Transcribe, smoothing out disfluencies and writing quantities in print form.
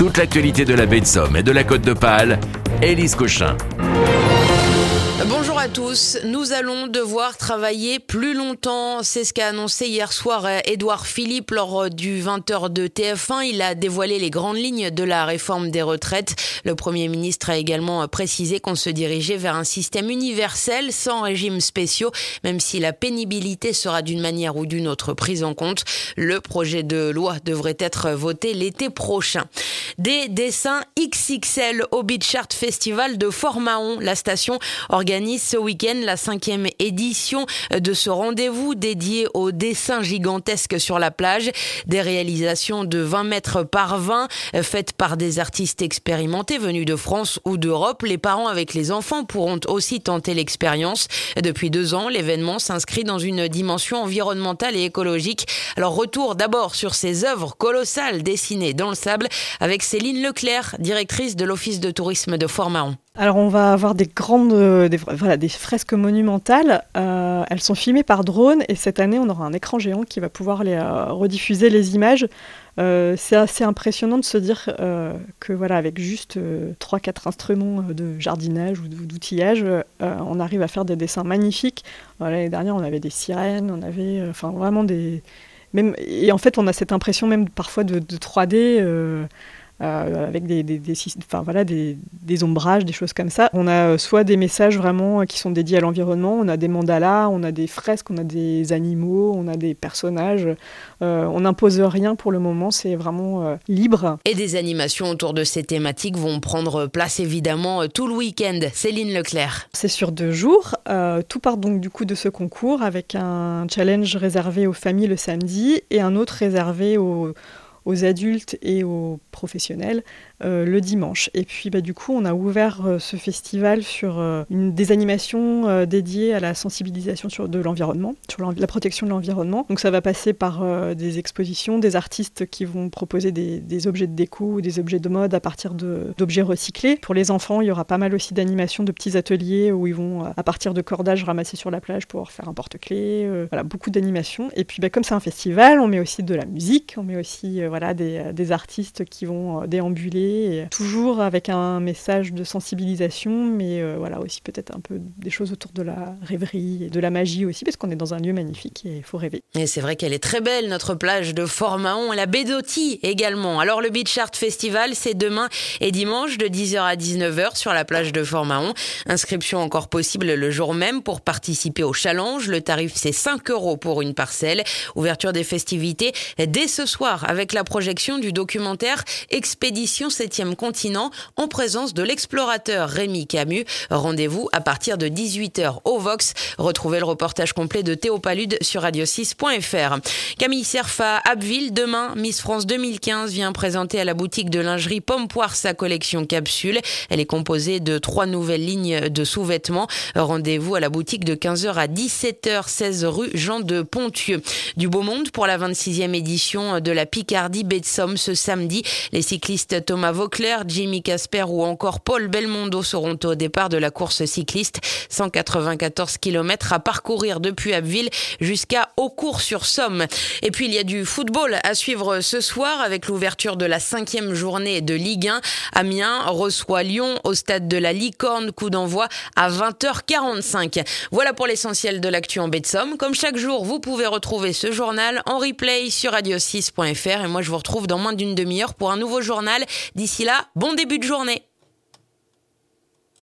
Toute l'actualité de la baie de Somme et de la Côte d'Opale, Élise Cochin. Bonjour à tous, nous allons devoir travailler plus longtemps, c'est ce qu'a annoncé hier soir Édouard Philippe lors du 20h de TF1. Il a dévoilé les grandes lignes de la réforme des retraites. Le Premier ministre a également précisé qu'on se dirigeait vers un système universel sans régimes spéciaux, même si la pénibilité sera d'une manière ou d'une autre prise en compte. Le projet de loi devrait être voté l'été prochain. Des dessins XXL au Beach Art Festival de Fort-Mahon. La station organise ce week-end la 5e édition de ce rendez-vous dédié aux dessins gigantesques sur la plage. Des réalisations de 20 mètres par 20 faites par des artistes expérimentés venus de France ou d'Europe. Les parents avec les enfants pourront aussi tenter l'expérience. Depuis 2 ans, l'événement s'inscrit dans une dimension environnementale et écologique. Alors retour d'abord sur ces œuvres colossales dessinées dans le sable avec Céline Leclerc, directrice de l'Office de tourisme de Fort-Mahon. Alors on va avoir des fresques monumentales. Elles sont filmées par drone et cette année on aura un écran géant qui va pouvoir rediffuser les images. C'est assez impressionnant de se dire que avec juste 3-4 instruments de jardinage ou d'outillage, on arrive à faire des dessins magnifiques. L'année dernière on avait des sirènes, on avait vraiment des... Et en fait on a cette impression même parfois de 3D... avec des ombrages, des choses comme ça. On a soit des messages vraiment qui sont dédiés à l'environnement, on a des mandalas, on a des fresques, on a des animaux, on a des personnages. On n'impose rien pour le moment, c'est vraiment libre. Et des animations autour de ces thématiques vont prendre place évidemment tout le week-end. Céline Leclerc. C'est sur 2 jours. Tout part donc du coup de ce concours avec un challenge réservé aux familles le samedi et un autre réservé aux adultes et aux professionnels le dimanche. Et puis du coup, on a ouvert ce festival sur des animations dédiées à la sensibilisation de l'environnement, sur la protection de l'environnement. Donc ça va passer par des expositions, des artistes qui vont proposer des objets de déco ou des objets de mode à partir d'objets recyclés. Pour les enfants, il y aura pas mal aussi d'animations, de petits ateliers où ils vont, à partir de cordages ramassés sur la plage, pouvoir faire un porte-clés. Beaucoup d'animations. Et puis comme c'est un festival, on met aussi de la musique, on met aussi des artistes qui vont déambuler, et toujours avec un message de sensibilisation, mais aussi peut-être un peu des choses autour de la rêverie et de la magie aussi, parce qu'on est dans un lieu magnifique et il faut rêver. Et c'est vrai qu'elle est très belle, notre plage de Fort-Mahon, et la baie d'Authie également. Alors le Beach Art Festival, c'est demain et dimanche de 10h à 19h sur la plage de Fort-Mahon. Inscription encore possible le jour même pour participer au challenge. Le tarif, c'est 5 € pour une parcelle. Ouverture des festivités dès ce soir avec la projection du documentaire Expédition 7e continent en présence de l'explorateur Rémi Camus. Rendez-vous à partir de 18h au Vox. Retrouvez le reportage complet de Théo Palude sur radio6.fr. Camille Cerf à Abbeville, demain, Miss France 2015 vient présenter à la boutique de lingerie Pomme-Poire sa collection capsule. Elle est composée de 3 nouvelles lignes de sous-vêtements. Rendez-vous à la boutique de 15h à 17h, 16 rue Jean de Pontieux. Du beau monde pour la 26e édition de la Picardie Baie de Somme ce samedi. Les cyclistes Thomas Vauclair, Jimmy Casper ou encore Paul Belmondo seront au départ de la course cycliste. 194 km à parcourir depuis Abbeville jusqu'à Eaucourt-sur-Somme. Et puis il y a du football à suivre ce soir avec l'ouverture de la 5e journée de Ligue 1. Amiens reçoit Lyon au stade de la Licorne, coup d'envoi à 20h45. Voilà pour l'essentiel de l'actu en baie de Somme. Comme chaque jour, vous pouvez retrouver ce journal en replay sur radio6.fr et moi je vous retrouve dans moins d'une demi-heure pour un nouveau journal. D'ici là, bon début de journée.